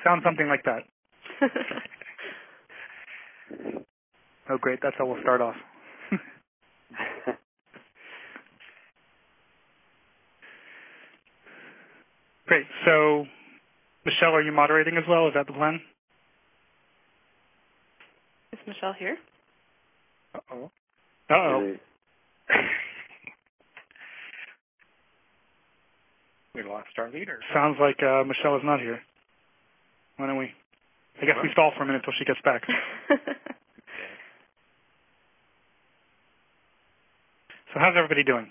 Sounds something like that. Oh, great. That's how we'll start off. Great. So, Michelle, are you moderating as well? Is that the plan? Is Michelle here? Uh-oh. Uh-oh. We lost our leader. Sounds like Michelle is not here. Why don't we? I guess we stall for a minute until she gets back. So how's everybody doing?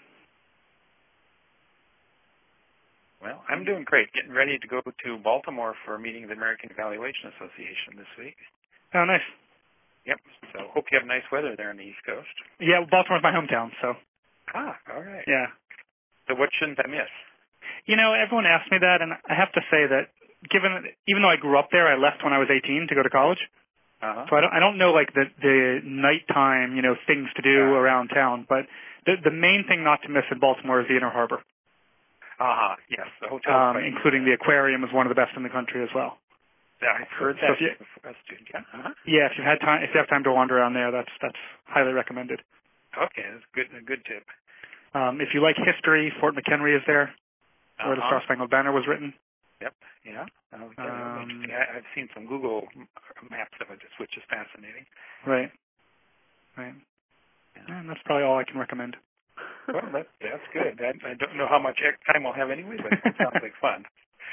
Well, I'm doing great. Getting ready to go to Baltimore for a meeting of the American Evaluation Association this week. Oh, nice. Yep. So hope you have nice weather there on the East Coast. Yeah, Baltimore's my hometown, so. Ah, all right. Yeah. So what shouldn't I miss? You know, everyone asks me that, and I have to say that even though I grew up there, I left when I was 18 to go to college. Uh-huh. So I don't know like the nighttime, things to do around town, but the main thing not to miss in Baltimore is the Inner Harbor. Uh-huh. Yes, the hotel. Including the aquarium is one of the best in the country as well. Yeah, I've heard that. Yeah, if you have time to wander around there, that's highly recommended. Okay, that's a good tip. If you like history, Fort McHenry is there, where the Star-Spangled Banner was written. Yep. Yeah. I've seen some Google maps of it, which is fascinating. Right. Yeah. And that's probably all I can recommend. Well, that's good. I don't know how much time I'll have anyway, but it sounds like fun.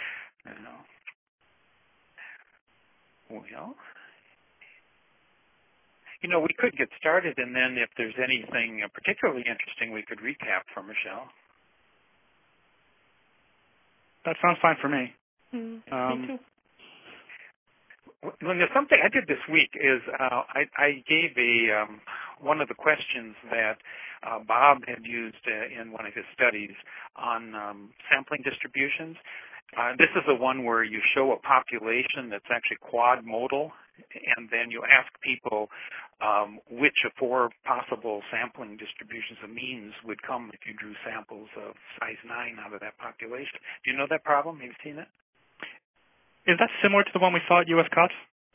Well, we could get started, and then if there's anything particularly interesting, we could recap for Michelle. That sounds fine for me. Me too. Well, there's something I did this week is I gave one of the questions that Bob had used in one of his studies on sampling distributions. This is the one where you show a population that's actually quad modal, and then you ask people which of four possible sampling distributions of means would come if you drew samples of size 9 out of that population. Do you know that problem? Have you seen it? Is that similar to the one we saw at US COTS?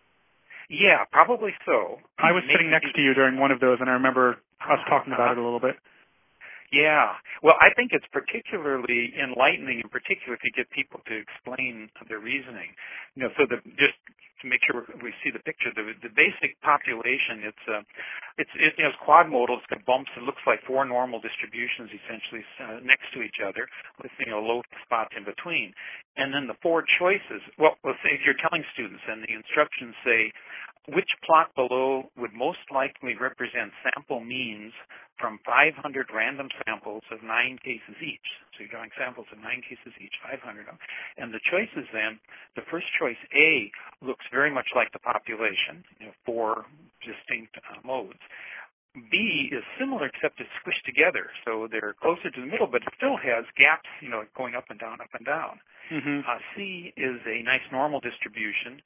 Yeah, probably so. I was sitting next to you during one of those, and I remember us talking about it a little bit. Yeah. Well, I think it's particularly enlightening, in particular, if you get people to explain their reasoning. So just to make sure we see the picture, the basic population, it's quad modal. It's got bumps. It looks like four normal distributions essentially next to each other with low spots in between. And then the four choices. Well, let's say if you're telling students, and the instructions say, which plot below would most likely represent sample means from 500 random samples of 9 cases each. So you're drawing samples of 9 cases each, 500 of them. And the choices then, the first choice, A, looks very much like the population, four distinct modes. B is similar except it's squished together, so they're closer to the middle, but it still has gaps, going up and down, up and down. Mm-hmm. C is a nice normal distribution,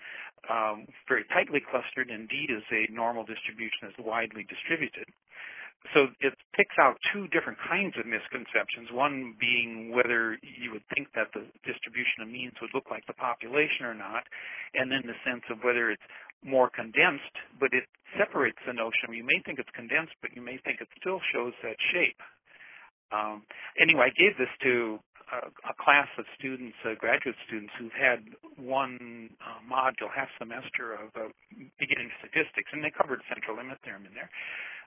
very tightly clustered, and D is a normal distribution that's widely distributed. So it picks out two different kinds of misconceptions, one being whether you would think that the distribution of means would look like the population or not, and then the sense of whether it's more condensed, but it separates the notion. You may think it's condensed, but you may think it still shows that shape. Anyway, I gave this to a class of students, graduate students, who've had one module, half semester of beginning statistics, and they covered central limit theorem in there.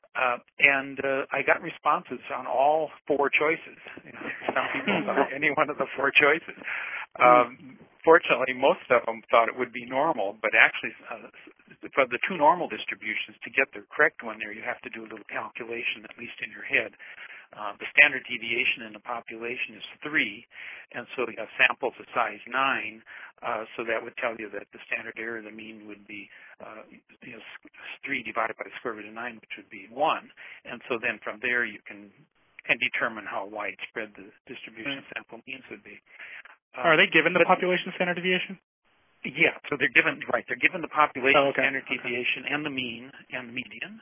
And I got responses on all four choices. Some people thought any one of the four choices. Fortunately, most of them thought it would be normal, but actually, for the two normal distributions, to get the correct one there, you have to do a little calculation, at least in your head. The standard deviation in the population is 3, and so you have samples of size 9, so that would tell you that the standard error of the mean would be 3 divided by the square root of 9, which would be 1. And so then from there you can determine how widespread the distribution of sample means would be. Are they given the population standard deviation? Yeah, so they're given the population standard deviation and the mean and the median.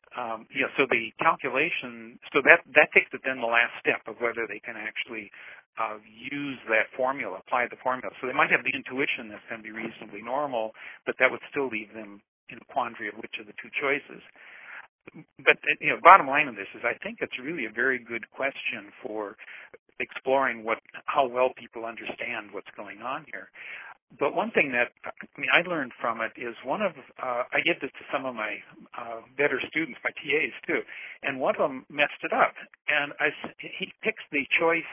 So the calculation, so that takes it then the last step of whether they can actually use that formula, apply the formula. So they might have the intuition that's going to be reasonably normal, but that would still leave them in a quandary of which of the two choices. But bottom line of this is I think it's really a very good question for exploring how well people understand what's going on here. But one thing that I learned from it is I give this to some of my better students, my TAs too, and one of them messed it up. And he picks the choice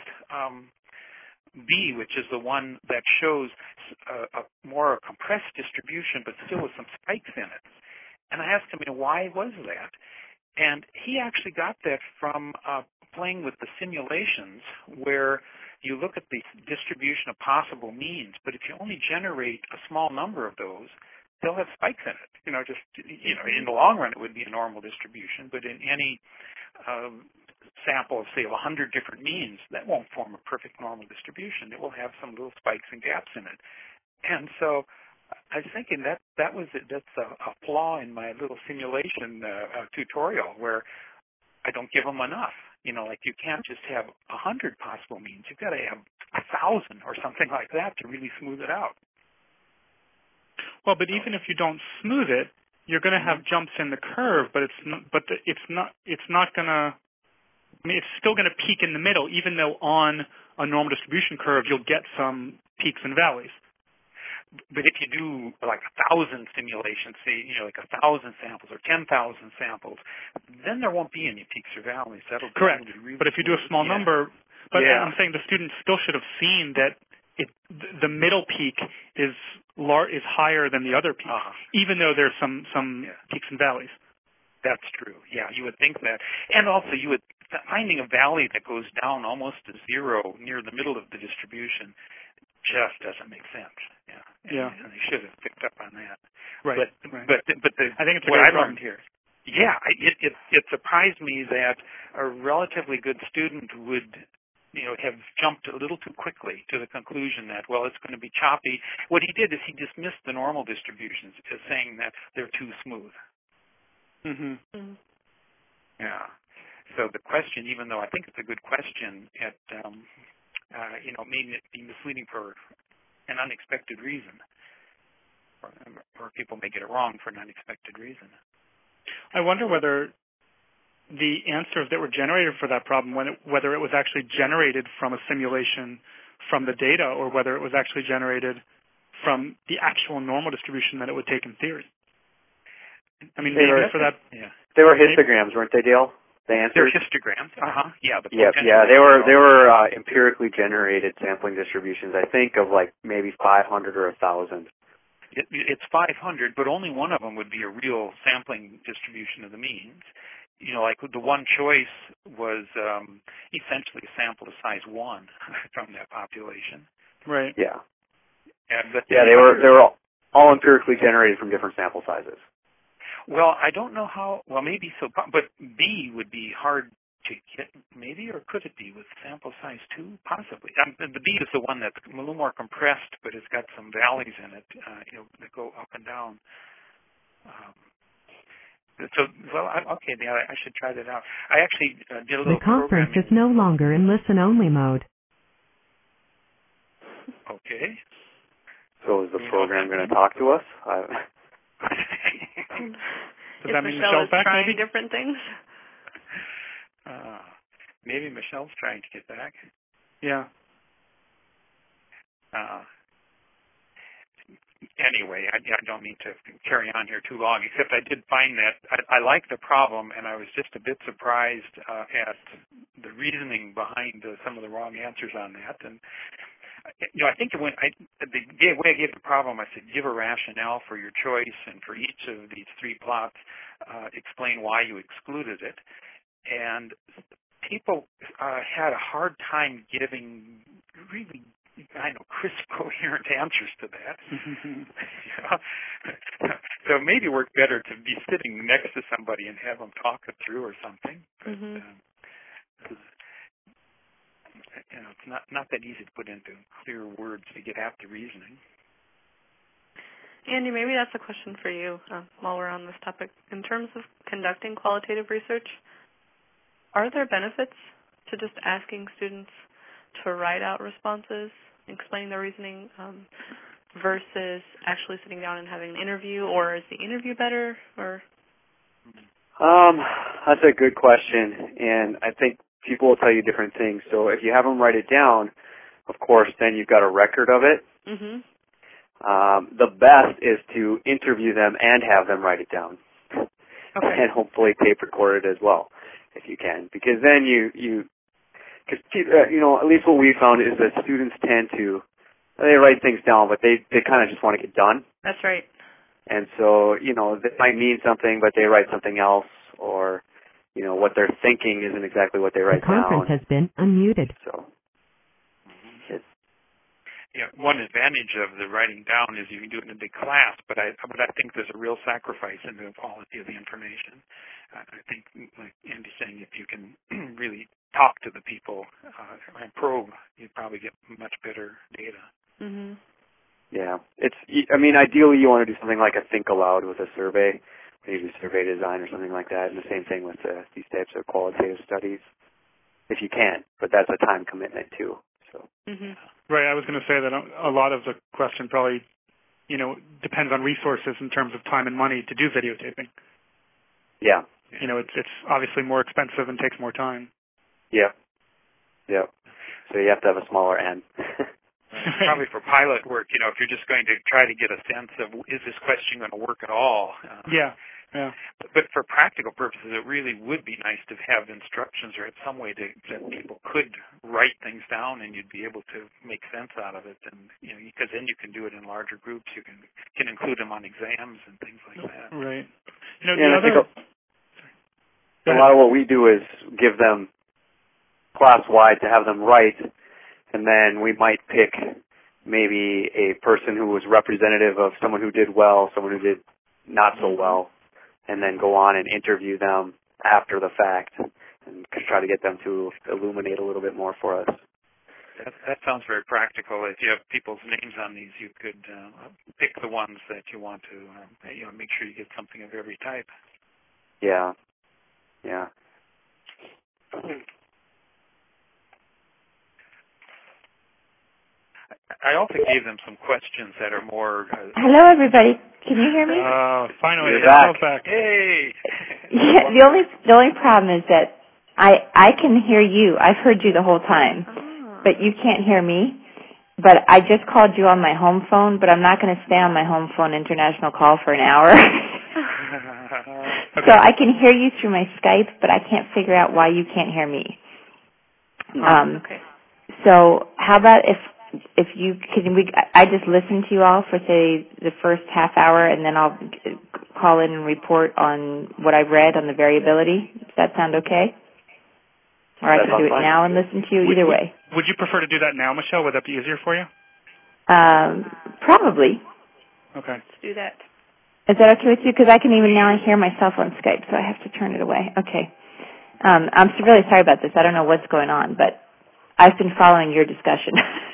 B, which is the one that shows a more compressed distribution, but still with some spikes in it. And I asked him, why was that? And he actually got that from playing with the simulations where you look at the distribution of possible means, but if you only generate a small number of those, they'll have spikes in it. In the long run, it would be a normal distribution, but in any sample of, say, 100 different means, that won't form a perfect normal distribution. It will have some little spikes and gaps in it. And so I was thinking that's a flaw in my little simulation tutorial where I don't give them enough. You can't just have 100 possible means. You've got to have 1,000 or something like that to really smooth it out. Well, but even if you don't smooth it, you're going to have jumps in the curve, but it's not going to. It's still going to peak in the middle, even though on a normal distribution curve you'll get some peaks and valleys. But if you do like 1,000 simulations, say, like 1,000 samples or 10,000 samples, then there won't be any peaks or valleys. That'll correct. Really but if you do a small number, I'm saying the students still should have seen that the middle peak is higher than the other peaks, even though there's some peaks and valleys. That's true. Yeah, you would think that. And also finding a valley that goes down almost to zero near the middle of the distribution just doesn't make sense. Yeah. And they should have picked up on that. Right. But I think it's what I learned here. Yeah, it surprised me that a relatively good student would have jumped a little too quickly to the conclusion that, well, it's going to be choppy. What he did is he dismissed the normal distributions as saying that they're too smooth. Mm-hmm. Yeah. So the question, even though I think it's a good question, may be misleading for an unexpected reason, or people may get it wrong for an unexpected reason. I wonder whether the answers that were generated for that problem, whether it was actually generated from a simulation from the data, or whether it was actually generated from the actual normal distribution that it would take in theory. I mean, they were histograms, weren't they, Dale? The answers? They're histograms. Yeah. They were empirically generated sampling distributions. I think of like maybe 500 or 1,000. It's 500, but only one of them would be a real sampling distribution of the means. Like the one choice was essentially a sample of size 1 from that population. Right. Yeah. They were all empirically generated from different sample sizes. Well, I don't know how. Well, maybe so, but B would be hard to get, maybe, or could it be with sample size 2? Possibly. The B is the one that's a little more compressed, but it's got some valleys in it, that go up and down. I should try that out. I actually did a little. The conference is no longer in listen-only mode. Okay. So is the program going to talk to us? Does that mean Michelle Michelle's back? Trying maybe different things. Maybe Michelle's trying to get back. Yeah. Anyway, I don't mean to carry on here too long, except I did find that I like the problem, and I was just a bit surprised at the reasoning behind some of the wrong answers on that. And I think the way I gave the problem, I said, give a rationale for your choice, and for each of these 3 plots, explain why you excluded it. And people had a hard time giving really, crisp, coherent answers to that. So maybe it worked better to be sitting next to somebody and have them talk it through or something. But, it's not that easy to put into clear words to get at the reasoning. Andy, maybe that's a question for you while we're on this topic. In terms of conducting qualitative research, are there benefits to just asking students to write out responses, explaining their reasoning, versus actually sitting down and having an interview, or is the interview better? Or that's a good question, and I think people will tell you different things. So if you have them write it down, of course, then you've got a record of it. Mm-hmm. The best is to interview them and have them write it down. Okay. And hopefully tape record it as well, if you can. Because then because at least what we found is that students tend to, they write things down, but they kind of just want to get done. That's right. And so, they might mean something, but they write something else, or, what they're thinking isn't exactly what they write The conference down. has been unmuted. So, yeah, one advantage of the writing down is you can do it in a big class, but I think there's a real sacrifice in the quality of the information. I think, like Andy's saying, if you can really talk to the people and probe, you'd probably get much better data. Mm-hmm. yeah, ideally you want to do something like a think aloud with a survey, maybe survey design or something like that, and the same thing with these types of qualitative studies, if you can, but that's a time commitment too. So. Mm-hmm. Right, I was going to say that a lot of the question probably, depends on resources in terms of time and money to do videotaping. Yeah. It's obviously more expensive and takes more time. Yeah. Yeah. So you have to have a smaller end. Probably for pilot work, if you're just going to try to get a sense of, is this question going to work at all? Yeah. But for practical purposes, it really would be nice to have instructions or some way that people could write things down and you'd be able to make sense out of it. And because then you can do it in larger groups. You can include them on exams and things like that. Right. I think a lot of what we do is give them class-wide to have them write, and then we might pick maybe a person who was representative of someone who did well, someone who did not so well, and then go on and interview them after the fact and try to get them to illuminate a little bit more for us. That sounds very practical. If you have people's names on these, you could pick the ones that you want to, make sure you get something of every type. Yeah. I also gave them some questions that are more... Hello, everybody. Can you hear me? Finally, you're back. Hey! Yeah, the only problem is that I can hear you. I've heard you the whole time, but you can't hear me. But I just called you on my home phone, but I'm not going to stay on my home phone international call for an hour. Okay. So I can hear you through my Skype, but I can't figure out why you can't hear me. Okay. So how about if you I just listen to you all for say the first half hour, and then I'll call in and report on what I've read on the variability. Does that sound okay? Or I can do it now and listen to you. Either way. Would you prefer to do that now, Michelle? Would that be easier for you? Probably. Okay. Let's do that. Is that okay with you? Because I can even now hear myself on Skype, so I have to turn it away. Okay. I'm really sorry about this. I don't know what's going on, but I've been following your discussion.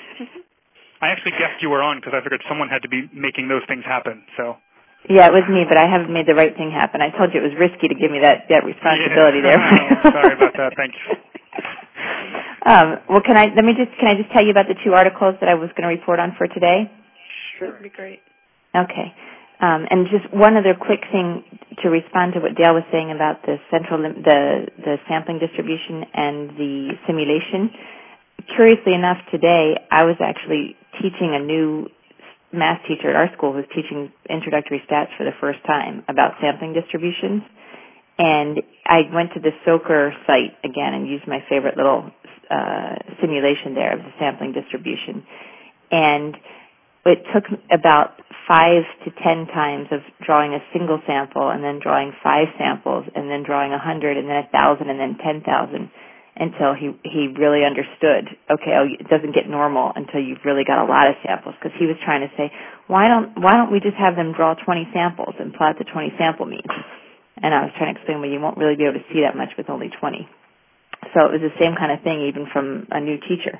I actually guessed you were on because I figured someone had to be making those things happen. So. Yeah, it was me, but I haven't made the right thing happen. I told you it was risky to give me that responsibility there. Sorry about that. Thank you. Well, can I just tell you about the two articles that I was going to report on for today? Sure. That would be great. Okay. And just one other quick thing to respond to what Dale was saying about the the sampling distribution and the simulation. Curiously enough, today I was actually teaching a new math teacher at our school who's teaching introductory stats for the first time about sampling distributions. And I went to the SOCR site again and used my favorite little simulation there of the sampling distribution. And it took about 5 to 10 times of drawing a single sample and then drawing 5 samples and then drawing 100 and then 1,000 and then 10,000 until he really understood, okay, it doesn't get normal until you've really got a lot of samples, because he was trying to say, why don't we just have them draw 20 samples and plot the 20 sample means? And I was trying to explain, well, you won't really be able to see that much with only 20. So it was the same kind of thing even from a new teacher.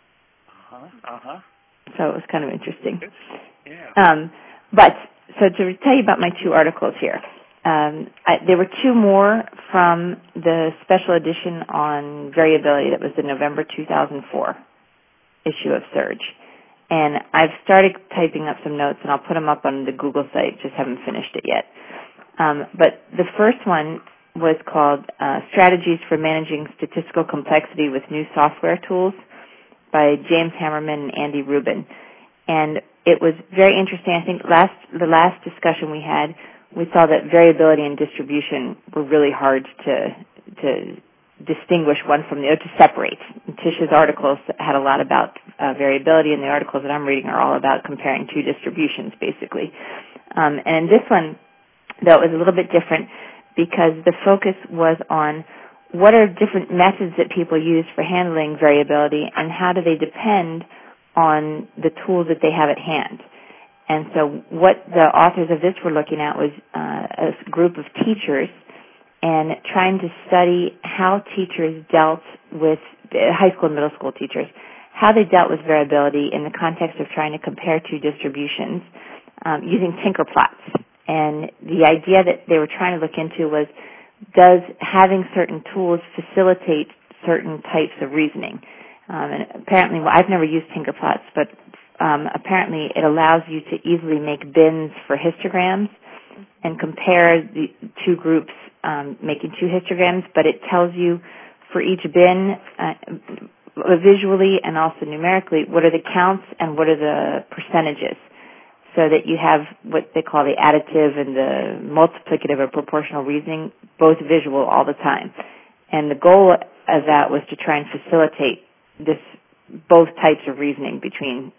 So it was kind of interesting. Yeah. So to tell you about my two articles here, there were two more from the special edition on variability that was in November 2004. issue of Surge. And I've started typing up some notes, and I'll put them up on the Google site, just haven't finished it yet. But the first one was called Strategies for Managing Statistical Complexity with New Software Tools by James Hammerman and Andy Rubin. And it was very interesting. I think the last discussion we had, we saw that variability and distribution were really hard to distinguish one from the other, to separate. And Tish's articles had a lot about variability, and the articles that I'm reading are all about comparing two distributions, basically. And in this one, though, it was a little bit different because the focus was on what are different methods that people use for handling variability, and how do they depend on the tools that they have at hand. And so what the authors of this were looking at was a group of teachers and trying to study how teachers dealt with, high school and middle school teachers, how they dealt with variability in the context of trying to compare two distributions using Tinker plots. And the idea that they were trying to look into was, does having certain tools facilitate certain types of reasoning? And apparently, well, I've never used Tinker plots, but apparently it allows you to easily make bins for histograms and compare the two groups making two histograms, but it tells you for each bin visually and also numerically what are the counts and what are the percentages, so that you have what they call the additive and the multiplicative or proportional reasoning, both visual all the time. And the goal of that was to try and facilitate this, both types of reasoning between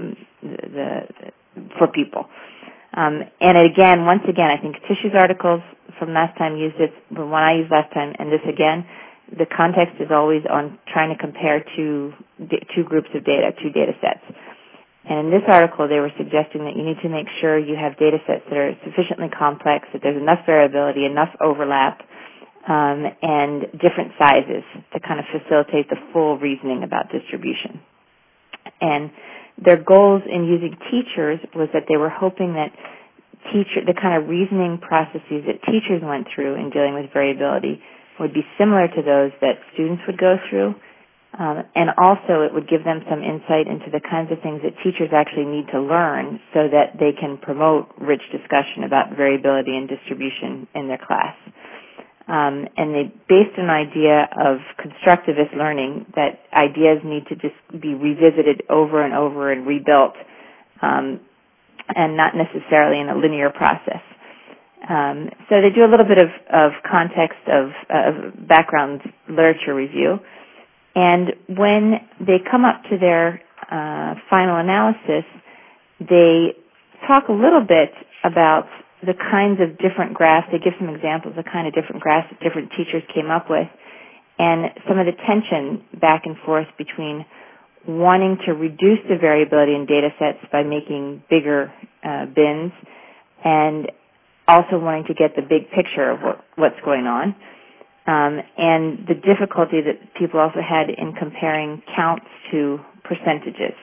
for people. And again, once again, I think Tish's articles from last time used it, the one I used last time, and this again, the context is always on trying to compare two groups of data, two data sets. And in this article, they were suggesting that you need to make sure you have data sets that are sufficiently complex, that there's enough variability, enough overlap, and different sizes to kind of facilitate the full reasoning about distribution. And their goals in using teachers was that they were hoping that the kind of reasoning processes that teachers went through in dealing with variability would be similar to those that students would go through. And also it would give them some insight into the kinds of things that teachers actually need to learn so that they can promote rich discussion about variability and distribution in their class. And they based an idea of constructivist learning, that ideas need to just be revisited over and over and rebuilt, and not necessarily in a linear process. So they do a little bit of context of background literature review. And when they come up to their final analysis, they talk a little bit about the kinds of different graphs. They give some examples of the kind of different graphs that different teachers came up with, and some of the tension back and forth between wanting to reduce the variability in data sets by making bigger bins, and also wanting to get the big picture of what's going on, and the difficulty that people also had in comparing counts to percentages.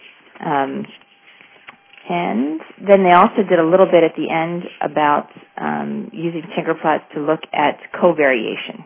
And then they also did a little bit at the end about using Tinker plots to look at covariation.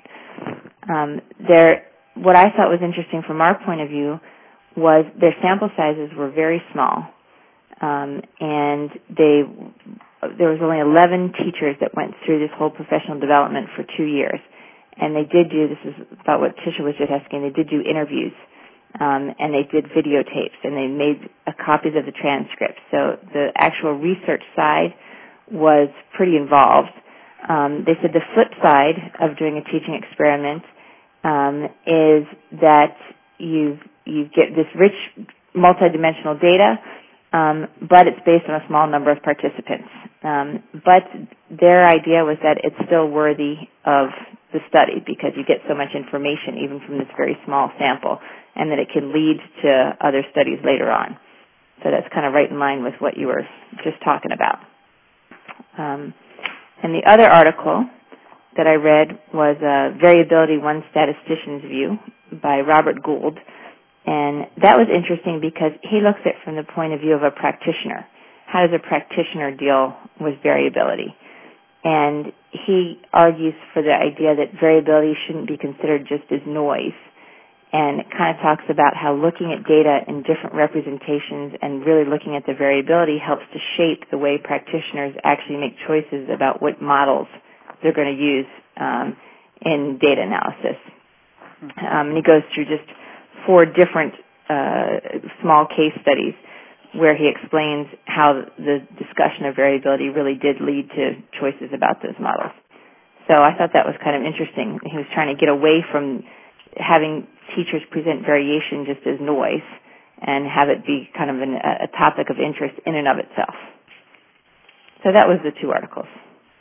What I thought was interesting from our point of view was their sample sizes were very small, and there was only 11 teachers that went through this whole professional development for 2 years. And they did do, this is about what Tisha was just asking, they did do interviews, and they did videotapes, and they made copies of the transcripts. So the actual research side was pretty involved. They said the flip side of doing a teaching experiment is that you get this rich multidimensional data, but it's based on a small number of participants. But their idea was that it's still worthy of the study because you get so much information even from this very small sample, and that it can lead to other studies later on. So that's kind of right in line with what you were just talking about. And the other article that I read was Variability, One Statistician's View by Robert Gould. And that was interesting because he looks at it from the point of view of a practitioner. How does a practitioner deal with variability? And he argues for the idea that variability shouldn't be considered just as noise, and it kind of talks about how looking at data in different representations and really looking at the variability helps to shape the way practitioners actually make choices about what models they're going to use in data analysis. And he goes through just 4 different small case studies where he explains how the discussion of variability really did lead to choices about those models. So I thought that was kind of interesting. He was trying to get away from having teachers present variation just as noise and have it be kind of a topic of interest in and of itself. So that was the 2 articles.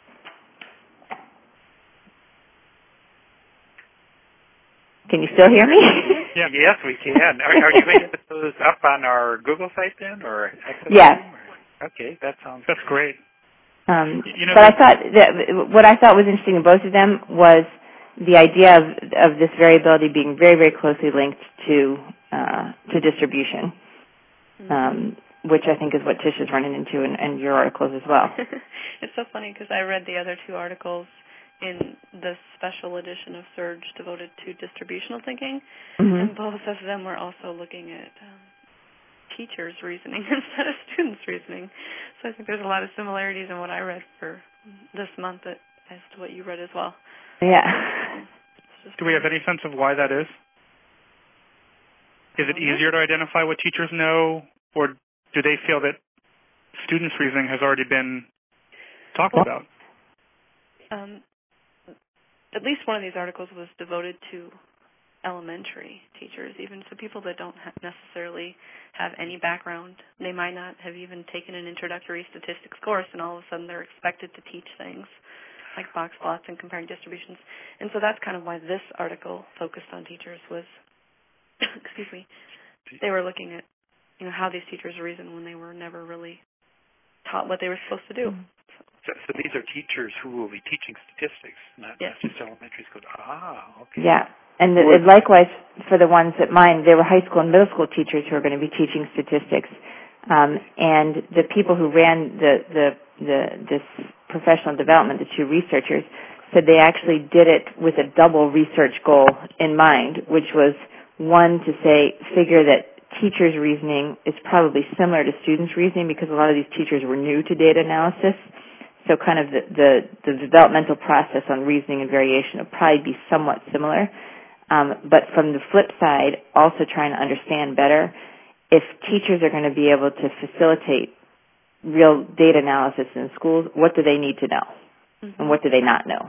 Can you still hear me? Yeah. Yes, we can. Are you going to put those up on our Google site then, or yeah? Okay, that's great. But I thought what I thought was interesting in both of them was the idea of this variability being very, very closely linked to distribution, which I think is what Tish is running into in your articles as well. It's so funny because I read the other 2 articles in the special edition of Surge devoted to distributional thinking, and both of them were also looking at teachers' reasoning instead of students' reasoning. So I think there's a lot of similarities in what I read for this month as to what you read as well. Yeah. Do we have any sense of why that is? Is it easier to identify what teachers know, or do they feel that students' reasoning has already been talked about? At least one of these articles was devoted to elementary teachers, even so people that don't necessarily have any background. They might not have even taken an introductory statistics course, and all of a sudden they're expected to teach things like box plots and comparing distributions. And so that's kind of why this article focused on teachers was, excuse me, they were looking at, how these teachers reason when they were never really taught what they were supposed to do. So these are teachers who will be teaching statistics, not just elementary school. Okay. Yeah, and likewise for the ones at mine, they were high school and middle school teachers who are going to be teaching statistics. And the people who ran this professional development, the 2 researchers, said they actually did it with a double research goal in mind, which was, one, to figure that teachers' reasoning is probably similar to students' reasoning because a lot of these teachers were new to data analysis. So kind of the developmental process on reasoning and variation will probably be somewhat similar. But from the flip side, also trying to understand better if teachers are going to be able to facilitate real data analysis in schools, what do they need to know? And what do they not know?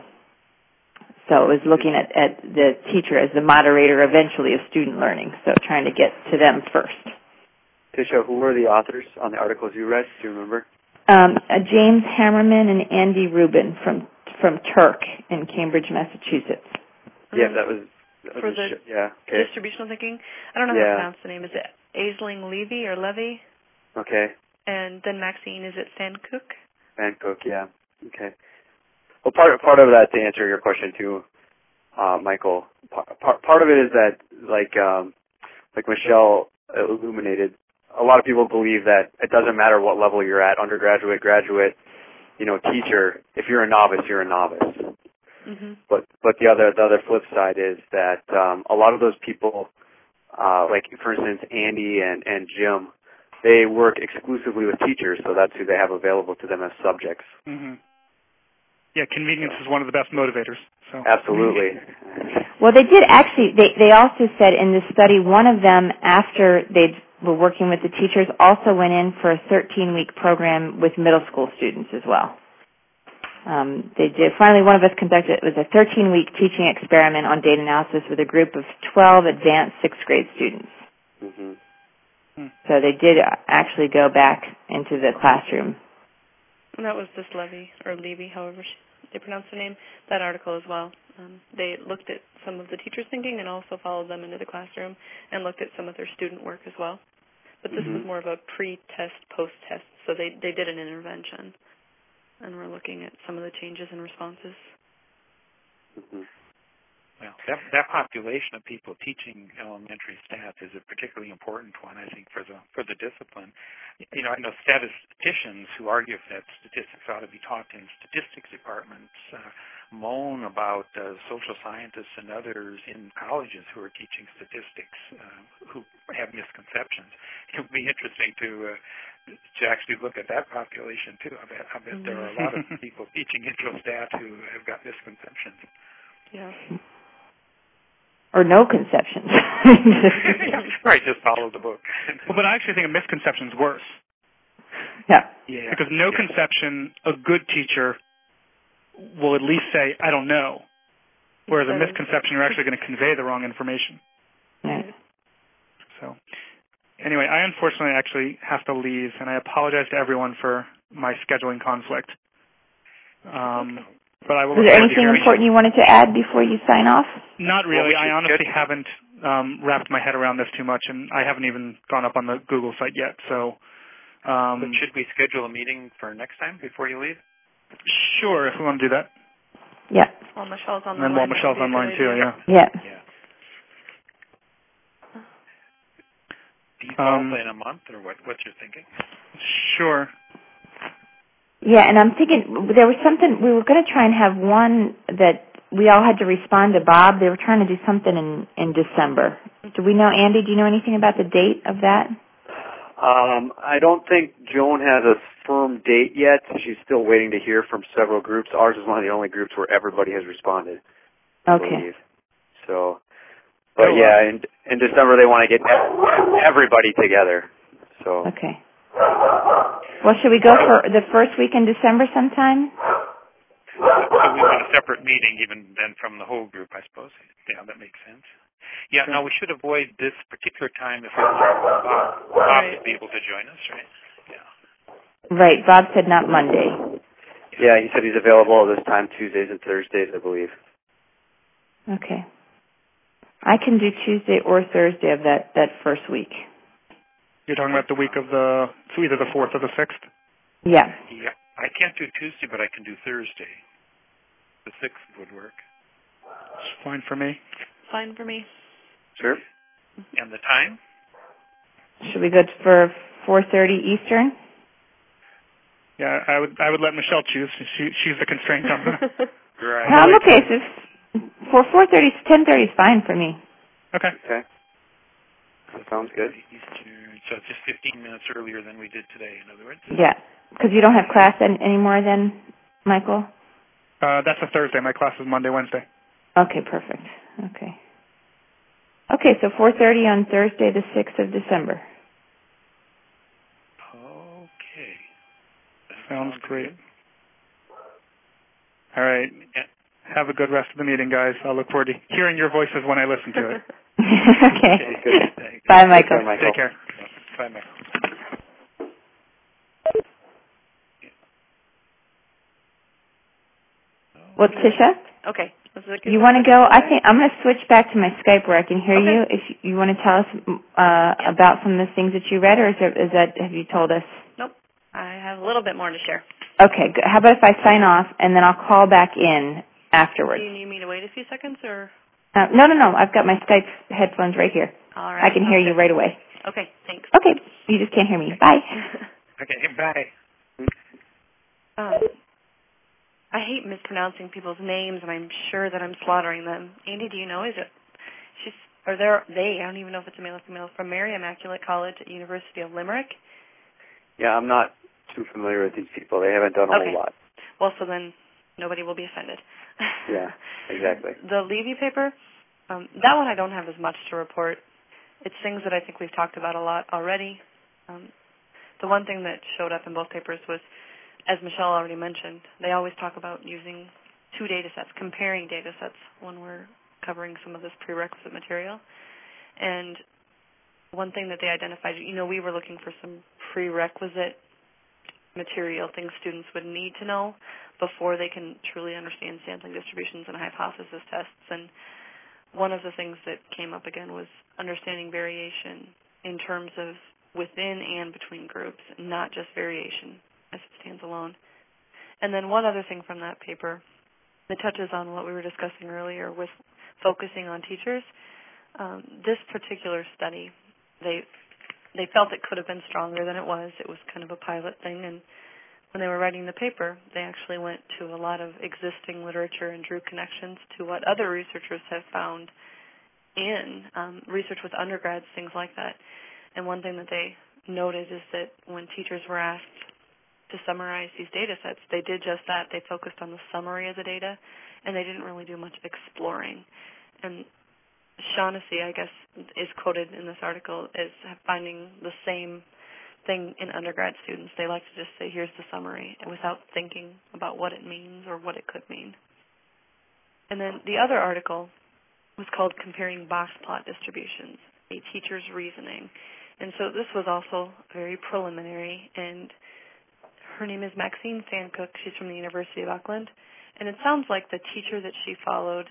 So it was looking at the teacher as the moderator eventually of student learning, so trying to get to them first. Tisha, who were the authors on the articles you read? Do you remember? James Hammerman and Andy Rubin from Turk in Cambridge, Massachusetts. Yeah, that was for the distributional thinking. I don't know how to pronounce the name. Is it Aisling Levy or Levy? Okay. And then Maxine, is it Sandcook? Sandcook, yeah. Okay. Well, part of that, to answer your question too, Michael, part of it is that like Michelle illuminated, a lot of people believe that it doesn't matter what level you're at, undergraduate, graduate, teacher. If you're a novice, you're a novice. But the other flip side is that a lot of those people, like for instance Andy and Jim, they work exclusively with teachers, so that's who they have available to them as subjects. Yeah, convenience is one of the best motivators. So. Absolutely. Well, they did actually. They also said in this study, one of them, after they were working with the teachers, also went in for a 13-week program with middle school students as well. They did. Finally, one of us conducted, it was a 13-week teaching experiment on data analysis with a group of 12 advanced 6th grade students. So they did actually go back into the classroom. And that was this Levy, or Levy, however they pronounce the name, that article as well. They looked at some of the teachers' thinking and also followed them into the classroom and looked at some of their student work as well. But this was more of a pre-test, post-test, so they did an intervention. And we're looking at some of the changes in responses. Well, that population of people teaching elementary stats is a particularly important one, I think, for the discipline. I know statisticians who argue that statistics ought to be taught in statistics departments, moan about social scientists and others in colleges who are teaching statistics who have misconceptions. It would be interesting to actually look at that population too. I bet there are a lot of people teaching Introstat who have got misconceptions. Yeah. Or no conceptions. Right, just follow the book. Well, but I actually think a misconception is worse. Yeah. Because no conception, a good teacher will at least say, I don't know. Whereas a misconception, you're actually going to convey the wrong information. Right. So, anyway, I unfortunately actually have to leave, and I apologize to everyone for my scheduling conflict. But I will. Was there anything important you wanted to add before you sign off? Not really. I honestly haven't wrapped my head around this too much, and I haven't even gone up on the Google site yet. So, but should we schedule a meeting for next time before you leave? Sure, if we want to do that. Yeah. While Michelle's online. And then while Michelle's online too, yeah. Yeah. Do you call in a month, or what's your thinking? Sure. Yeah, and I'm thinking there was something, we were going to try and have one that we all had to respond to Bob. They were trying to do something in December. Do we know, Andy, do you know anything about the date of that? I don't think Joan has a firm date yet. She's still waiting to hear from several groups. Ours is one of the only groups where everybody has responded. I believe. So, but yeah, in December they want to get everybody together. So. Okay. Well, should we go for the first week in December sometime? So we want a separate meeting even then from the whole group, I suppose. Yeah, that makes sense. Yeah, now we should avoid this particular time if we want Bob to be able to join us, right? Yeah. Right. Bob said not Monday. Yeah, he said he's available this time Tuesdays and Thursdays, I believe. Okay. I can do Tuesday or Thursday of that first week. You're talking about the week of either the 4th or the 6th? Yeah. Yeah. I can't do Tuesday, but I can do Thursday. The 6th would work. It's fine for me. Fine for me. Sure. And the time? Should we go for 4:30 Eastern? Yeah, I would let Michelle choose. She's the constraint on that. Right. I'm okay. So for 4:30, 10:30 is fine for me. Okay. Okay. That sounds good. Eastern. So it's just 15 minutes earlier than we did today, in other words? Yeah. Because you don't have class anymore then, Michael? That's a Thursday. My class is Monday, Wednesday. Okay, perfect. Okay. Okay, so 4:30 on Thursday, the 6th of December. Okay. Sounds great. All right. Have a good rest of the meeting, guys. I'll look forward to hearing your voices when I listen to it. Okay. Good. Bye, Michael. Take care. Bye, Michael. Well, Tisha? Okay. You want to go? I think I'm going to switch back to my Skype where I can hear you. If you want to tell us about some of the things that you read, or have you told us? Nope. I have a little bit more to share. Okay. Good. How about if I sign off and then I'll call back in afterwards? Do you need me to wait a few seconds, or? No. I've got my Skype headphones right here. All right. I can hear you right away. Okay. Thanks. Okay. You just can't hear me. Bye. Okay. Bye. I hate mispronouncing people's names, and I'm sure that I'm slaughtering them. Andy, do you know? I don't even know if it's a male or female, from Mary Immaculate College at University of Limerick. Yeah, I'm not too familiar with these people. They haven't done a whole lot. Well, so then nobody will be offended. Yeah, exactly. The Levy paper, that one I don't have as much to report. It's things that I think we've talked about a lot already. The one thing that showed up in both papers was, as Michelle already mentioned, they always talk about using two data sets, comparing data sets when we're covering some of this prerequisite material. And one thing that they identified, we were looking for some prerequisite material, things students would need to know before they can truly understand sampling distributions and hypothesis tests. And one of the things that came up again was understanding variation in terms of within and between groups, not just variation as it stands alone. And then one other thing from that paper that touches on what we were discussing earlier with focusing on teachers. This particular study, they felt it could have been stronger than it was. It was kind of a pilot thing, and when they were writing the paper, they actually went to a lot of existing literature and drew connections to what other researchers have found in research with undergrads, things like that. And one thing that they noted is that when teachers were asked to summarize these data sets, they did just that. They focused on the summary of the data, and they didn't really do much exploring. And Shaughnessy, I guess, is quoted in this article as finding the same thing in undergrad students. They like to just say, here's the summary, and without thinking about what it means or what it could mean. And then the other article was called Comparing Box Plot Distributions, a Teacher's Reasoning. And so this was also very preliminary, and her name is Maxine Fancook. She's from the University of Auckland. And it sounds like the teacher that she followed,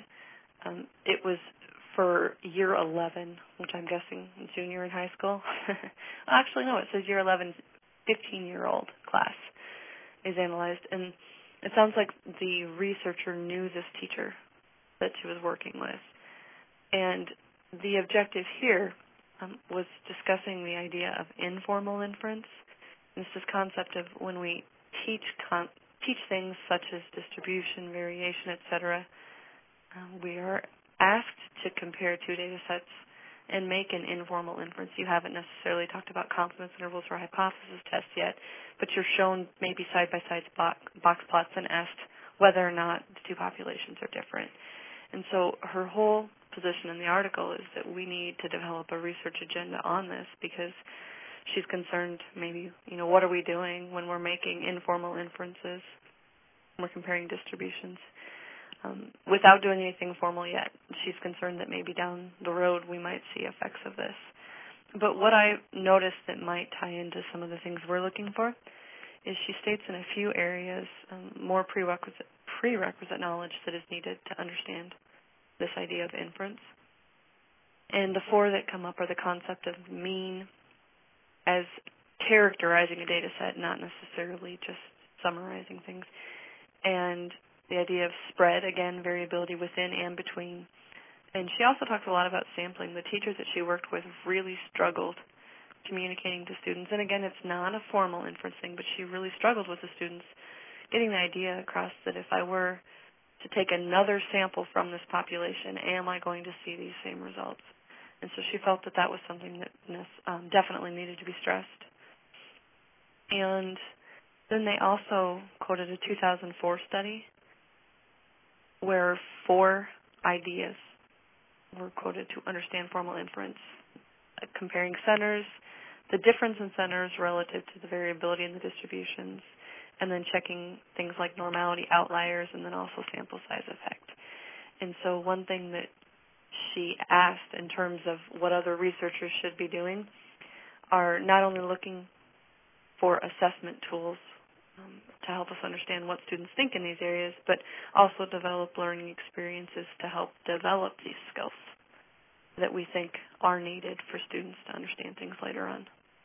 it was for year 11, which I'm guessing junior in high school. Actually, no, it says year 11, 15-year-old class is analyzed. And it sounds like the researcher knew this teacher that she was working with. And the objective here was discussing the idea of informal inference. And it's this concept of when we teach things such as distribution, variation, etc., we are asked to compare two data sets and make an informal inference. You haven't necessarily talked about confidence intervals or hypothesis tests yet, but you're shown maybe side-by-side box plots and asked whether or not the two populations are different. And so her whole position in the article is that we need to develop a research agenda on this, because she's concerned maybe, what are we doing when we're making informal inferences, when we're comparing distributions, without doing anything formal yet. She's concerned that maybe down the road we might see effects of this. But what I noticed that might tie into some of the things we're looking for is she states in a few areas more prerequisite knowledge that is needed to understand this idea of inference. And the four that come up are the concept of mean as characterizing a data set, not necessarily just summarizing things, and the idea of spread, again, variability within and between. And she also talks a lot about sampling. The teachers that she worked with really struggled communicating to students. And again, it's not a formal inference thing, but she really struggled with the students getting the idea across that if I were to take another sample from this population, am I going to see these same results? And so she felt that that was something that definitely needed to be stressed. And then they also quoted a 2004 study where 4 ideas were quoted to understand formal inference, comparing centers, the difference in centers relative to the variability in the distributions, and then checking things like normality, outliers, and then also sample size effect. And so one thing that she asked in terms of what other researchers should be doing are not only looking for assessment tools to help us understand what students think in these areas, but also develop learning experiences to help develop these skills that we think are needed for students to understand things later on.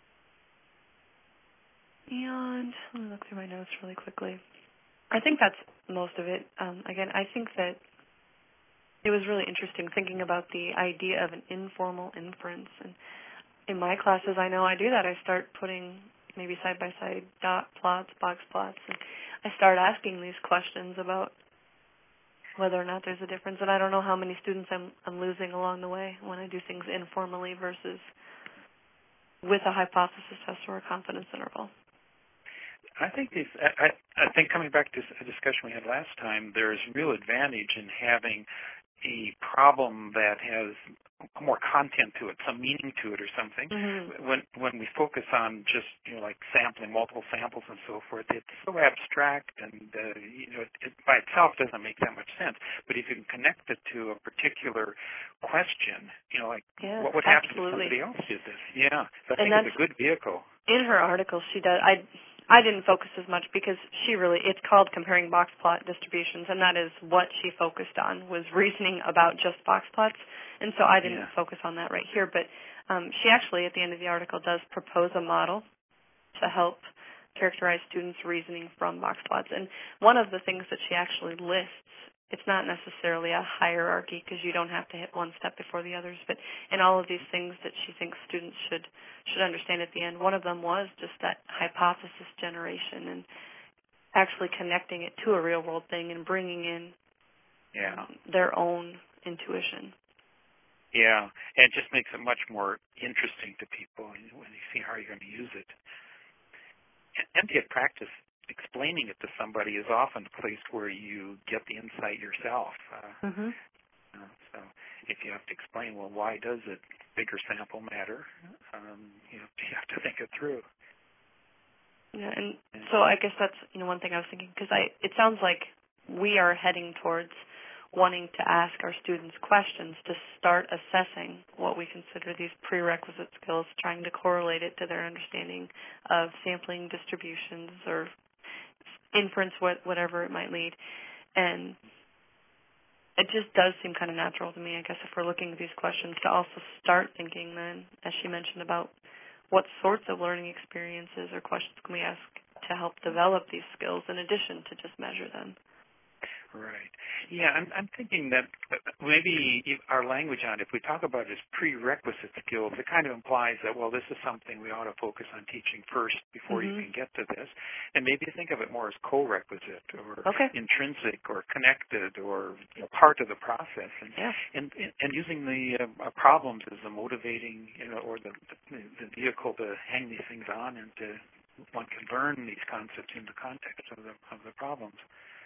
And let me look through my notes really quickly. I think that's most of it. Again, I think that it was really interesting thinking about the idea of an informal inference. And in my classes, I know I do that. I start putting maybe side-by-side dot plots, box plots, and I start asking these questions about whether or not there's a difference. And I don't know how many students I'm losing along the way when I do things informally versus with a hypothesis test or a confidence interval. I think I think coming back to a discussion we had last time, there's real advantage in having a problem that has more content to it, some meaning to it or something. Mm-hmm. When we focus on just like sampling multiple samples and so forth, it's so abstract and it by itself doesn't make that much sense. But if you can connect it to a particular question, like what would happen if somebody else did this? Yeah, so I think it's a good vehicle. In her article, she does. I didn't focus as much because it's called Comparing Box Plot Distributions, and that is what she focused on, was reasoning about just box plots. And so I didn't focus on that right here. But she actually, at the end of the article, does propose a model to help characterize students' reasoning from box plots. And one of the things that she actually lists, it's not necessarily a hierarchy because you don't have to hit one step before the others, but in all of these things that she thinks students should understand at the end, one of them was just that hypothesis generation. And actually connecting it to a real-world thing and bringing in their own intuition. Yeah, and it just makes it much more interesting to people when you see how you're going to use it. And to get practice explaining it to somebody is often a place where you get the insight yourself. So if you have to explain, well, why does a bigger sample matter? You have to think it through. Yeah, and so I guess that's one thing I was thinking, because it sounds like we are heading towards wanting to ask our students questions to start assessing what we consider these prerequisite skills, trying to correlate it to their understanding of sampling distributions or inference, whatever it might lead. And it just does seem kind of natural to me, I guess, if we're looking at these questions, to also start thinking then, as she mentioned, about what sorts of learning experiences or questions can we ask to help develop these skills in addition to just measure them. Right. Yeah, I'm thinking that maybe our language on it, if we talk about it as prerequisite skills, it kind of implies that, well, this is something we ought to focus on teaching first before you can get to this. And maybe think of it more as co-requisite or intrinsic or connected or part of the process. And using the problems as the motivating, or the vehicle to hang these things on, and one can learn these concepts in the context of the problems.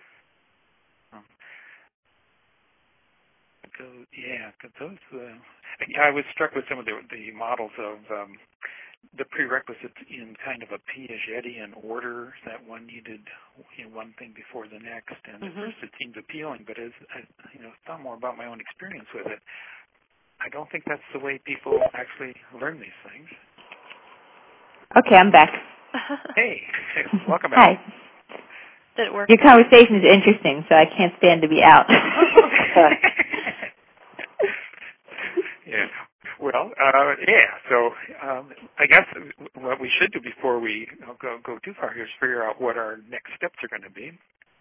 I was struck with some of the models of the prerequisites in kind of a Piagetian order, that one needed one thing before the next. And at first it seemed appealing, but as I thought more about my own experience with it, I don't think that's the way people actually learn these things. Okay, I'm back. Hey, welcome back. Hi. Did it work? Your conversation is interesting, so I can't stand to be out. Yeah. Well, So I guess what we should do before we go too far here is figure out what our next steps are going to be.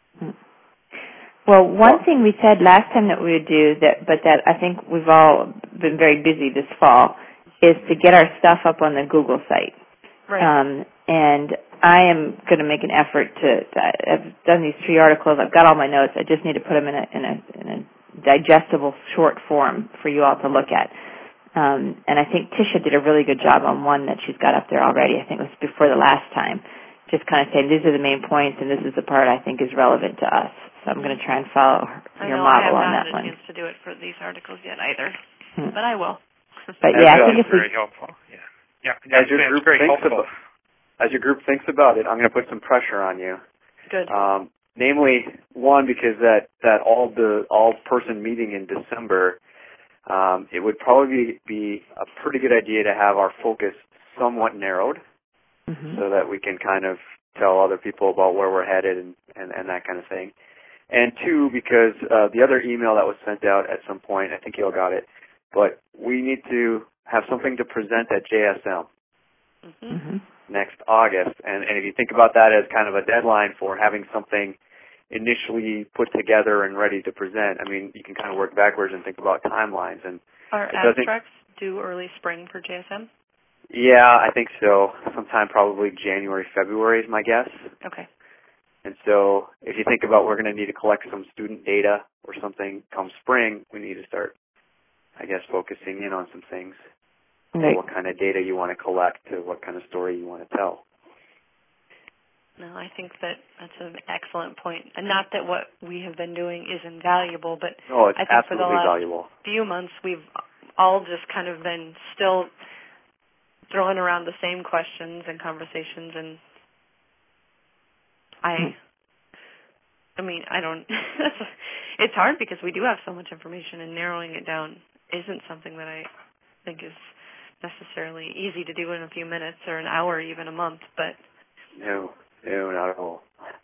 Well, one thing we said last time that we would do, but that I think we've all been very busy this fall, is to get our stuff up on the Google site. Right. And I am going to make an effort I've done these 3 articles. I've got all my notes. I just need to put them in a digestible short form for you all to look at. And I think Tisha did a really good job on one that she's got up there already. I think it was before the last time. Just kind of saying, these are the main points, and this is the part I think is relevant to us. So I'm going to try and follow your model on that one. I haven't had a chance to do it for these articles yet either, but I will. But yeah, I think it's very helpful. Yeah. As your group thinks about it, I'm going to put some pressure on you. Good. Namely, one, because that all-person meeting in December, it would probably be a pretty good idea to have our focus somewhat narrowed, so that we can kind of tell other people about where we're headed and that kind of thing. And 2, because the other email that was sent out at some point, I think you all got it, but we need to have something to present at JSM next August. And if you think about that as kind of a deadline for having something initially put together and ready to present, I mean, you can kind of work backwards and think about timelines. And are abstracts due early spring for JSM? Yeah, I think so. Sometime probably January, February is my guess. Okay. And so if you think about we're going to need to collect some student data or something come spring, we need to start, I guess, focusing in on some things. Right. What kind of data you want to collect, to what kind of story you want to tell. No, I think that's an excellent point. And not that what we have been doing isn't valuable, but it's I think for the last valuable. few months we've all just kind of been still throwing around the same questions and conversations, and I mean, I don't, it's hard because we do have so much information, and narrowing it down isn't something that I think is necessarily easy to do in a few minutes or an hour, even a month, but... No, not at all.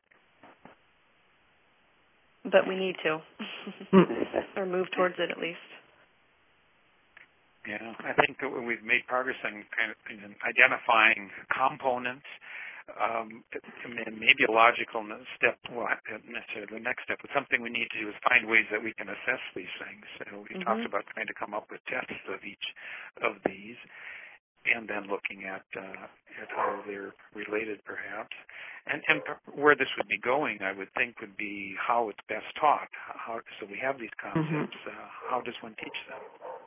But we need to, or move towards it at least. Yeah, I think that we've made progress in identifying components, and maybe a logical step, well, not necessarily the next step, but something we need to do is find ways that we can assess these things. So we talked about trying to come up with tests of each of these. and then looking at how they're related, perhaps. And where this would be going, I would think, would be how it's best taught. So we have these concepts. How does one teach them?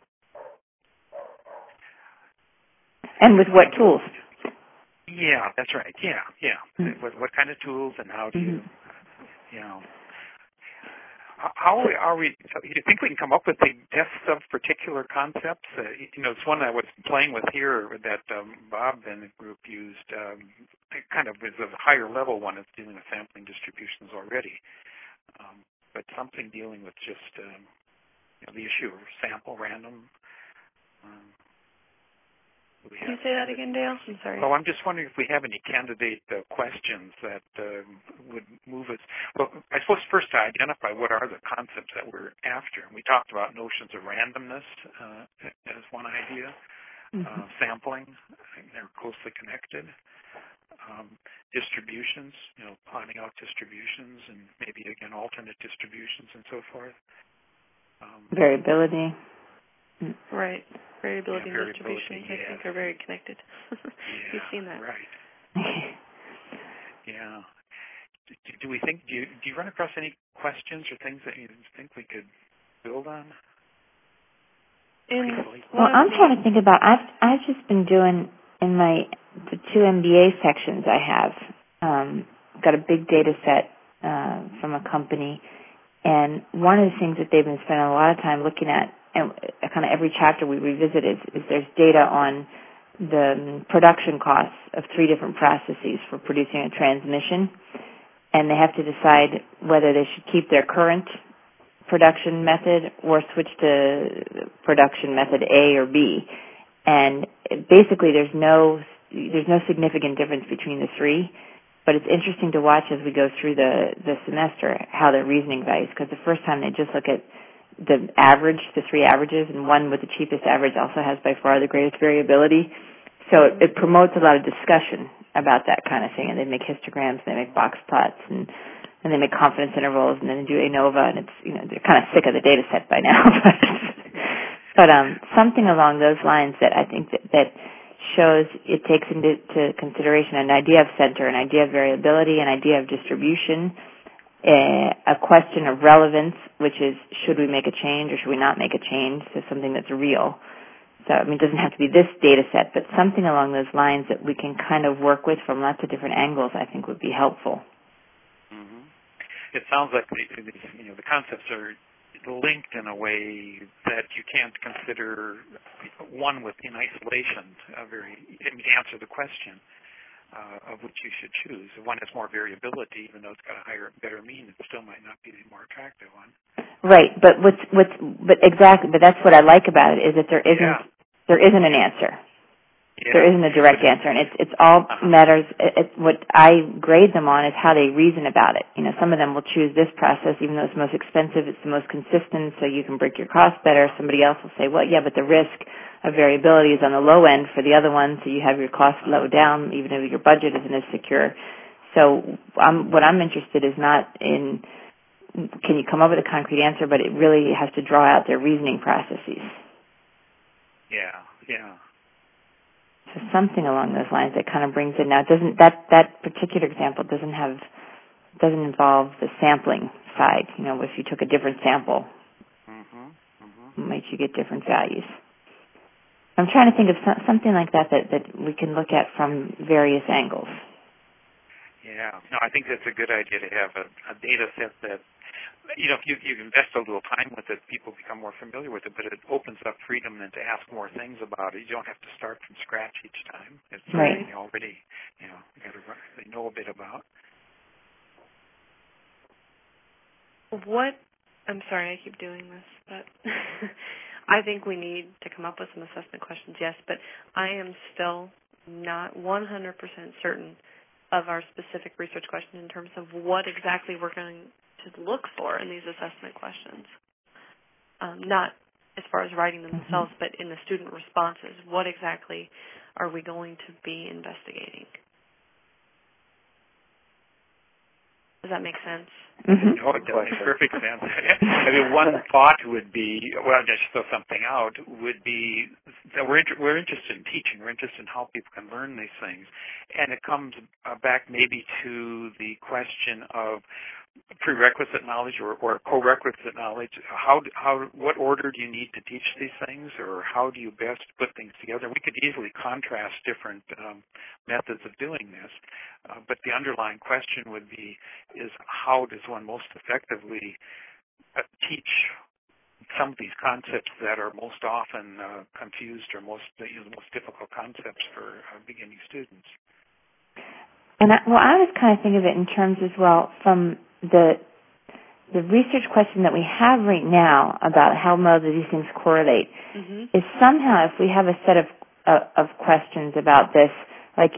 And with what tools? Yeah, that's right. Yeah. Mm-hmm. What kind of tools, and how do you, how are we? So you think we can come up with the tests of particular concepts? It's one I was playing with here that Bob and the group used. Kind of is a higher level one. It's dealing with sampling distributions already, but something dealing with just the issue of sample random. Can you say that again, Dale? I'm sorry. Oh, I'm just wondering if we have any candidate questions that would move us. Well, I suppose first to identify what are the concepts that we're after. And we talked about notions of randomness as one idea, sampling, they're closely connected. Distributions, plotting out distributions and maybe, again, alternate distributions and so forth. Variability. Right. Variability and distribution, I think, are very connected. You've seen that. Right. Yeah. Do we think? Do you run across any questions or things that you think we could build on? Well, I'm trying to think about. I've just been doing in the 2 MBA sections I have. Got a big data set from a company, and one of the things that they've been spending a lot of time looking at, and kind of every chapter we revisit is there's data on the production costs of 3 different processes for producing a transmission, and they have to decide whether they should keep their current production method or switch to production method A or B. And basically there's no significant difference between the 3, but it's interesting to watch as we go through the semester how their reasoning varies, because the first time they just look at the average, the 3 averages, and one with the cheapest average also has by far the greatest variability. So it promotes a lot of discussion about that kind of thing, and they make histograms, and they make box plots, and they make confidence intervals, and then they do ANOVA, and it's they're kind of sick of the data set by now. but something along those lines that I think that shows it takes into consideration an idea of center, an idea of variability, an idea of distribution, a question of relevance, which is should we make a change or should we not make a change to something that's real. So, it doesn't have to be this data set, but something along those lines that we can kind of work with from lots of different angles, I think, would be helpful. Mm-hmm. It sounds like the concepts are linked in a way that you can't consider one in isolation answer the question of which you should choose. One has more variability, even though it's got a better mean, it still might not be the more attractive one. Right, but exactly, but that's what I like about it, is that there isn't an answer. Yeah. There isn't a direct answer, and it's all matters. What I grade them on is how they reason about it. Some of them will choose this process, even though it's most expensive, it's the most consistent, so you can break your costs better. Somebody else will say, well, yeah, but the risk of variability is on the low end for the other one, so you have your costs low down, even if your budget isn't as secure. So what I'm interested is not in can you come up with a concrete answer, but it really has to draw out their reasoning processes. Yeah. So something along those lines that kind of brings it. Now, that particular example doesn't involve the sampling side. If you took a different sample, might you get different values? I'm trying to think of something like that we can look at from various angles. Yeah, no, I think that's a good idea to have a data set that, if you invest a little time with it, people become more familiar with it, but it opens up freedom then to ask more things about it. You don't have to start from scratch each time. It's something you already, they know a bit about. I'm sorry I keep doing this, but I think we need to come up with some assessment questions, yes, but I am still not 100% certain of our specific research question in terms of what exactly we're going to look for in these assessment questions. Not as far as writing them themselves, but in the student responses. What exactly are we going to be investigating? Does that make sense? Mm-hmm. No, it does make perfect sense. I mean, one thought would be, well, just throw something out, would be that we're interested in teaching. We're interested in how people can learn these things. And it comes back maybe to the question of prerequisite knowledge or co-requisite knowledge. What order do you need to teach these things, or how do you best put things together? We could easily contrast different methods of doing this, but the underlying question would be: is how does one most effectively teach some of these concepts that are most often confused or the most difficult concepts for beginning students? And I was kind of thinking of it in terms as well from the research question that we have right now about how well do these things correlate is somehow if we have a set of questions about this, like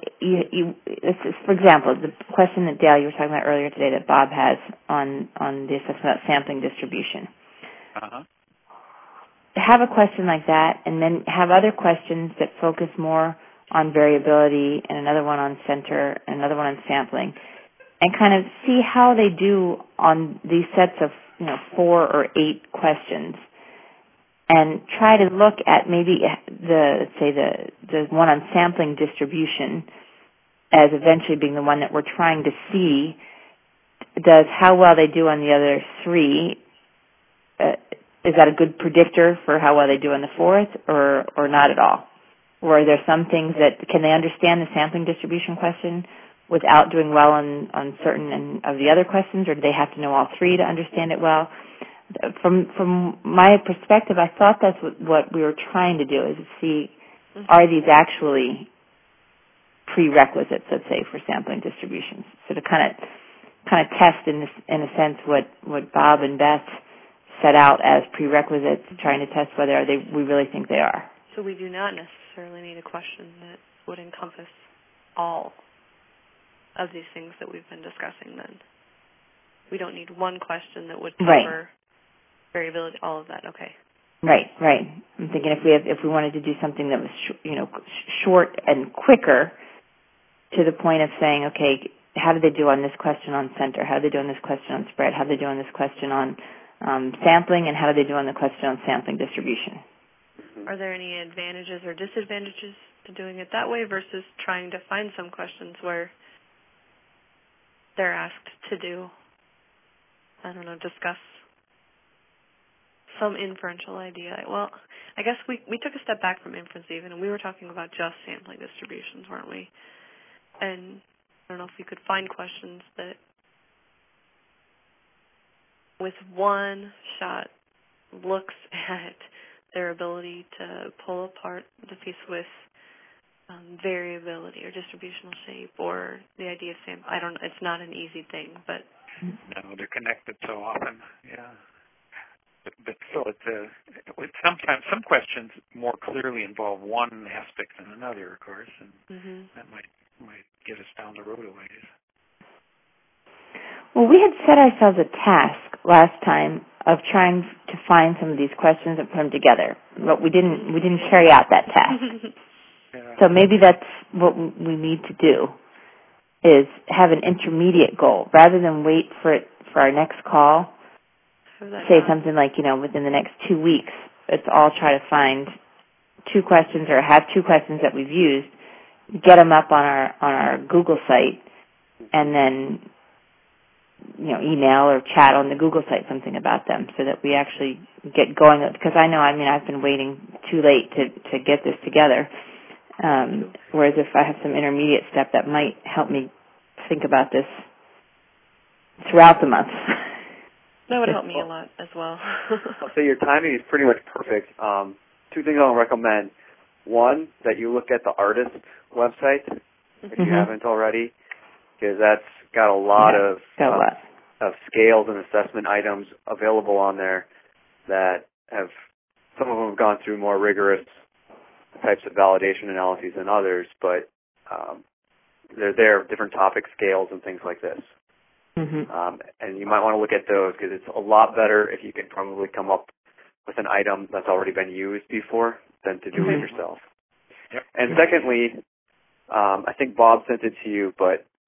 for example, the question that Dale, you were talking about earlier today that Bob has on the assessment about sampling distribution. Uh-huh. Have a question like that, and then have other questions that focus more on variability, and another one on center, and another one on sampling, and kind of see how they do on these sets of 4 or 8 questions, and try to look at maybe the one on sampling distribution as eventually being the one that we're trying to see does how well they do on the other 3. Is that a good predictor for how well they do on the 4th, or not at all? Or are there some things that can they understand the sampling distribution question without doing well on certain of the other questions, or do they have to know all 3 to understand it well? From my perspective, I thought that's what we were trying to do, is to see are these actually prerequisites, let's say, for sampling distributions. So to kind of test in a sense what Bob and Beth set out as prerequisites, trying to test whether we really think they are. So we do not necessarily need a question that would encompass all of these things that we've been discussing then. We don't need one question that would cover variability, all of that. Okay. Right. I'm thinking if we wanted to do something that was short and quicker, to the point of saying, okay, how do they do on this question on center? How do they do on this question on spread? How do they do on this question on sampling? And how do they do on the question on sampling distribution? Are there any advantages or disadvantages to doing it that way versus trying to find some questions where they're asked to discuss some inferential idea? Well, I guess we took a step back from inference even, and we were talking about just sampling distributions, weren't we? And I don't know if you could find questions that with one shot looks at their ability to pull apart the piece with variability or distributional shape or the idea of sample. I don't know. It's not an easy thing, but no, they're connected so often. Yeah, but still, sometimes some questions more clearly involve one aspect than another, of course, and that might get us down the road a ways. Well, we had set ourselves a task last time of trying to find some of these questions and put them together, but we didn't carry out that task. Yeah. So maybe that's what we need to do, is have an intermediate goal rather than wait for our next call. Say something like, within the next 2 weeks, let's all try to find 2 questions or have 2 questions that we've used, get them up on our Google site, and then email or chat on the Google site something about them so that we actually get going. Because I've been waiting too late to get this together. Whereas if I have some intermediate step that might help me think about this throughout the month. That would help me a lot as well. I'll say your timing is pretty much perfect. 2 things I'll recommend. One, that you look at the artist website if you haven't already, because that's got a lot of scales and assessment items available on there that some of them have gone through more rigorous types of validation analyses than others, but they're there, different topic scales and things like this. And you might want to look at those because it's a lot better if you can probably come up with an item that's already been used before than to do it yourself. Yep. And secondly, I think Bob sent it to you, but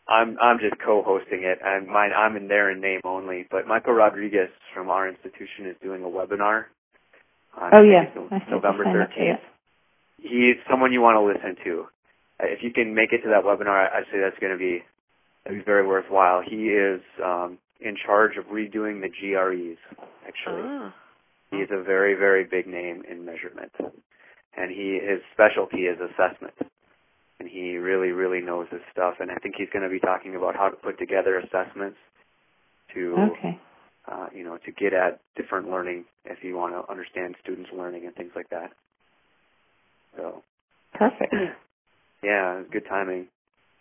I'm just co-hosting it. I'm in there in name only. But Michael Rodriguez from our institution is doing a webinar. November 13th. He's someone you want to listen to. If you can make it to that webinar, I'd say that'd be very worthwhile. He is in charge of redoing the GREs, actually. He's a very, very big name in measurement. And his specialty is assessment. And he really, really knows his stuff. And I think he's going to be talking about how to put together assessments to, to get at different learning if you want to understand students' learning and things like that. So. Perfect. Yeah, good timing.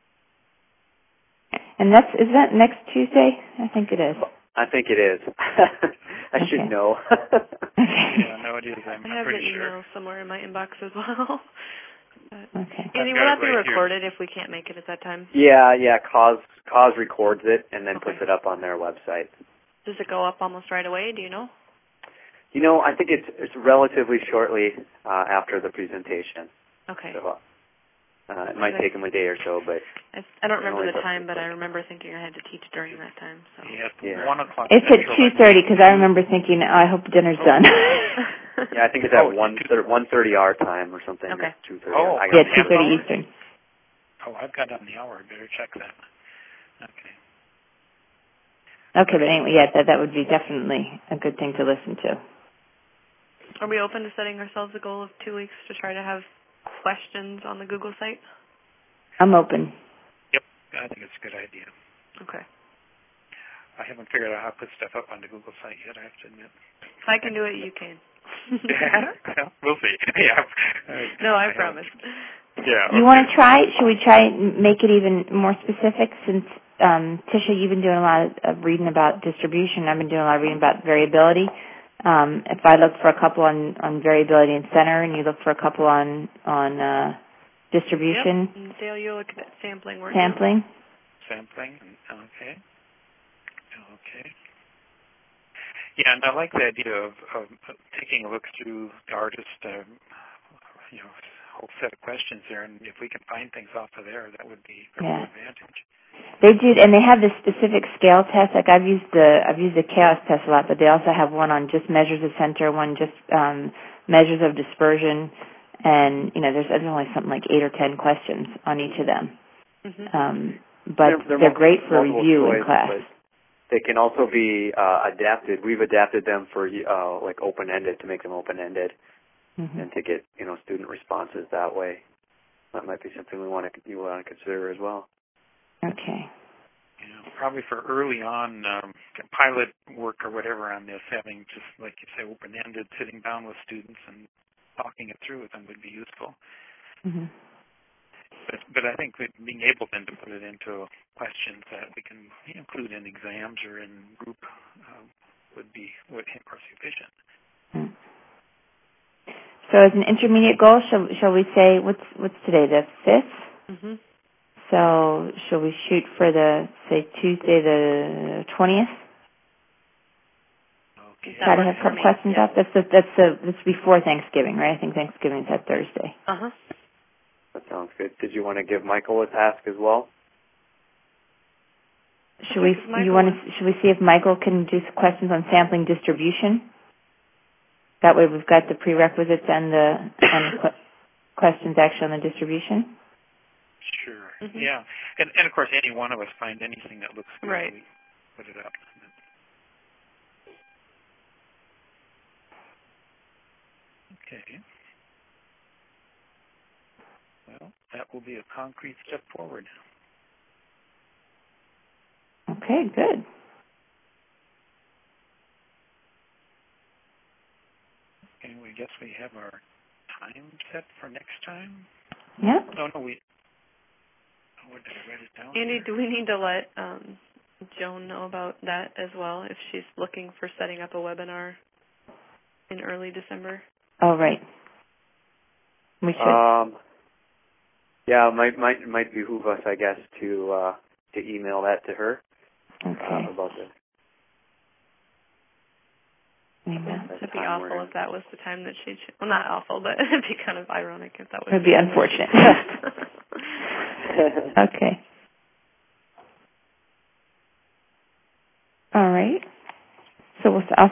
And is that next Tuesday? I think it is. I think it is. I should know. Yeah, no, it is. I'm I have pretty the sure. email somewhere in my inbox as well. Okay. Andy, will that be recorded if we can't make it at that time? Yeah. Cause records it and then puts it up on their website. Does it go up almost right away? Do you know? I think it's relatively shortly after the presentation. Okay. So it might take them a day or so, but I don't remember the time, but I remember thinking I had to teach during that time. So. Yeah, 1 o'clock. It's at 2:30 because I remember thinking, I hope dinner's done. Yeah, I think it's at 1:30 our time or something. Okay. 2:30. Yeah, 2:30 Eastern. Oh, I've got it on the hour. I better check that. Okay. Okay, but anyway, yeah, that would be definitely a good thing to listen to. Are we open to setting ourselves a goal of 2 weeks to try to have questions on the Google site? I'm open. Yep, I think it's a good idea. Okay. I haven't figured out how to put stuff up on the Google site yet, I have to admit. If I can do it, you can. We'll see. Yeah. No, I promise. Yeah. You want to try? Should we try and make it even more specific? Since Tisha, you've been doing a lot of reading about distribution. I've been doing a lot of reading about variability. If I look for a couple on variability and center, and you look for a couple on distribution. Yep. Dale, you look at sampling. Sampling. Sampling. Okay. Okay. Yeah, and I like the idea of taking a look through the artist, whole set of questions there, and if we can find things off of there, that would be a real advantage. They do, and they have the specific scale test. Like I've used the chaos test a lot, but they also have one on just measures of center, one just measures of dispersion, and there's only something like 8 or 10 questions on each of them. Mm-hmm. But they're great for review in class. They can also be adapted. We've adapted them for like open-ended, to make them open-ended, and to get student responses that way. That might be something you want to consider as well. Okay. Probably for early on pilot work or whatever on this, having just like you say, open-ended, sitting down with students and talking it through with them would be useful. Mm-hmm. But I think that being able then to put it into questions that we can include in exams or in group would be sufficient. Mm. So as an intermediate goal, shall we say what's today, the 5th? Mm-hmm. So shall we shoot for Tuesday the 20th? Okay. Try to have some questions up. That's before Thanksgiving, right? I think Thanksgiving's that Thursday. Uh-huh. That sounds good. Did you want to give Michael a task as well? Should we see if Michael can do some questions on sampling distribution? That way we've got the prerequisites and the questions actually on the distribution. Sure. Mm-hmm. Yeah. And of course, any one of us find anything that looks good, right. We put it up. Okay. Well, that will be a concrete step forward. Okay, good. Okay, we guess we have our time set for next time. Yeah. No, we. Where did I write it down? Andy, do we need to let Joan know about that as well if she's looking for setting up a webinar in early December? Oh, right. We should. Yeah, it might behoove us, I guess, to email that to her. Okay. About this. It'd be awful if that was the time that she'd... Well, not awful, but it'd be kind of ironic if that was... It'd be unfortunate. Okay. All right. So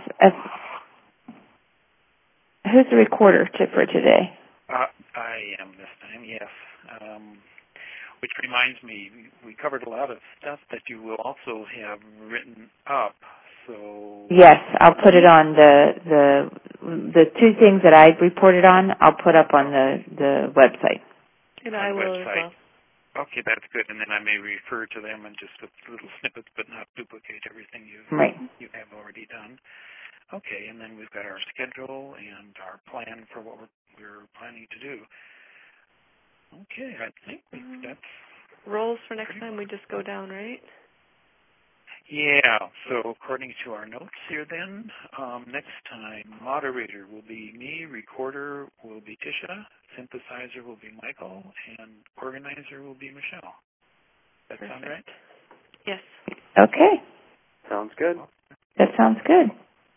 who's the recorder for today? I am this time, yes. Which reminds me, we covered a lot of stuff that you will also have written up. So yes, I'll put it on the two things that I reported on. I'll put up on the website. And I will as well. Okay, that's good. And then I may refer to them and just with little snippets, but not duplicate everything you have already done. Okay, and then we've got our schedule and our plan for what we're planning to do. Okay, I think that's... Roles for next time, we just go down, right? Yeah, so according to our notes here then, next time, moderator will be me, recorder will be Tisha, synthesizer will be Michael, and organizer will be Michelle. That sound right? Yes. Okay. Sounds good. That sounds good.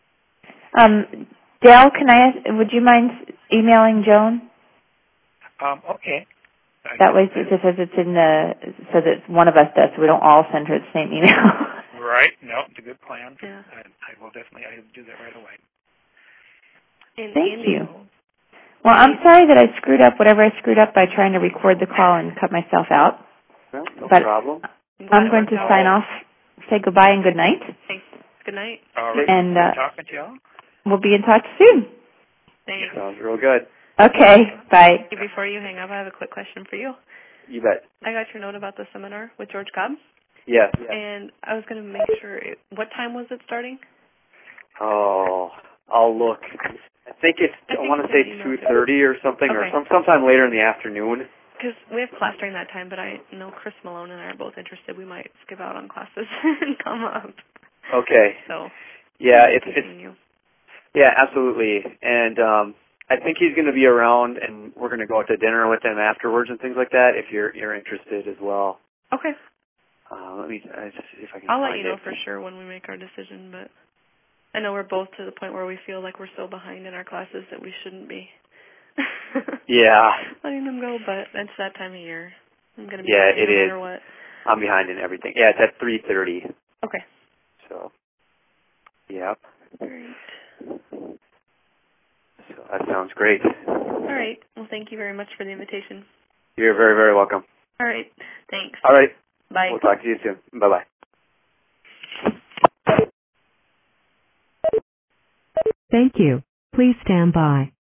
Dale, would you mind emailing Joan? Okay. That way, it just says so that one of us does, so we don't all send her the same email. Right. No, it's a good plan. Yeah. I will definitely do that right away. And Thank you. Well, I'm sorry that I screwed up whatever I screwed up by trying to record the call and cut myself out. No problem. I'm going to sign off, say goodbye and good night. Thanks. Good night. All right. And talking to y'all. We'll be in touch soon. Thanks. Sounds real good. Okay, bye. Before you hang up, I have a quick question for you. You bet. I got your note about the seminar with George Cobb. Yes. And I was going to make sure, what time was it starting? Oh, I'll look. I think I want to say 2:30 or something, or sometime later in the afternoon. Because we have class during that time, but I know Chris Malone and I are both interested. We might skip out on classes and come up. Okay. So. Yeah, yeah, absolutely. And I think he's going to be around, and we're going to go out to dinner with him afterwards and things like that. If you're interested as well. Okay. Let me see if I can. I'll let you know for sure when we make our decision, but I know we're both to the point where we feel like we're so behind in our classes that we shouldn't be. Yeah. Letting them go, but it's that time of year. I'm going to be behind no matter what. I'm behind in everything. Yeah, it's at 3:30. Okay. So. Yep. Great. So that sounds great. All right. Well, thank you very much for the invitation. You're very, very welcome. All right. Thanks. All right. Bye. We'll talk to you soon. Bye-bye. Thank you. Please stand by.